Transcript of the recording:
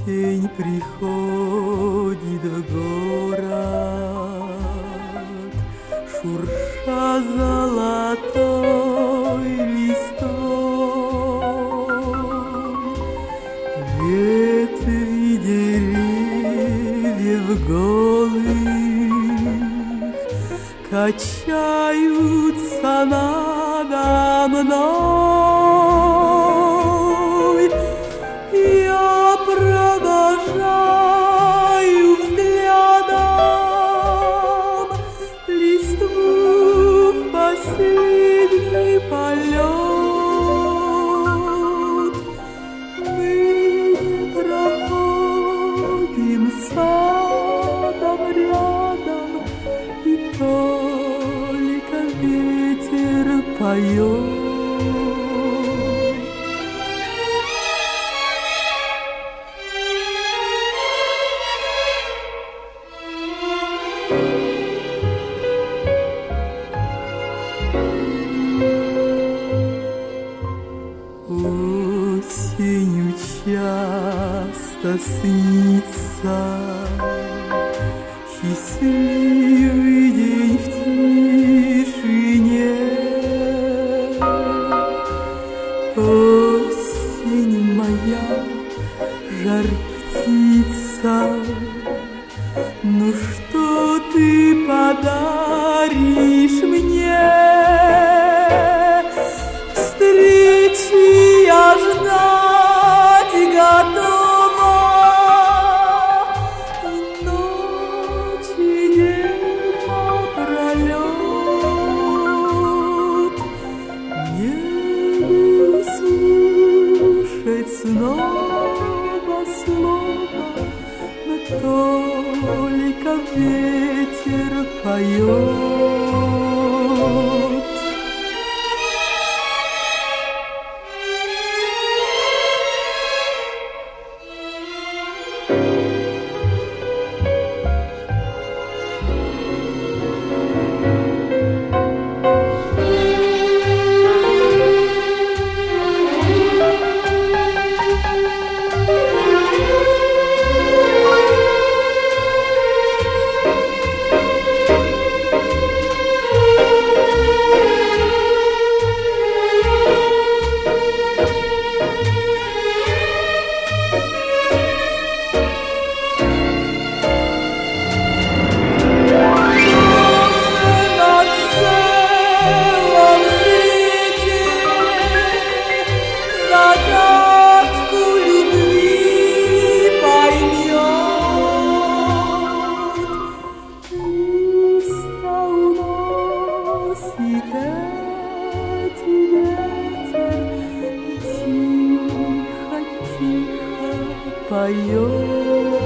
Осень приходит в город, шурша золотой листвой. Ветви деревьев голых качаются надо мной. Я провожаю взглядом листву в последний полет. Мы проходим садом рядом, и только ветер поет. Осенью часто снится счастливый день в тишине. Осень моя, жар-птица, ну что ты подаришь мне? Встречи я ждать готова, ночь и день напролет. Не слушать снова слова, но только ветер поет. Поет.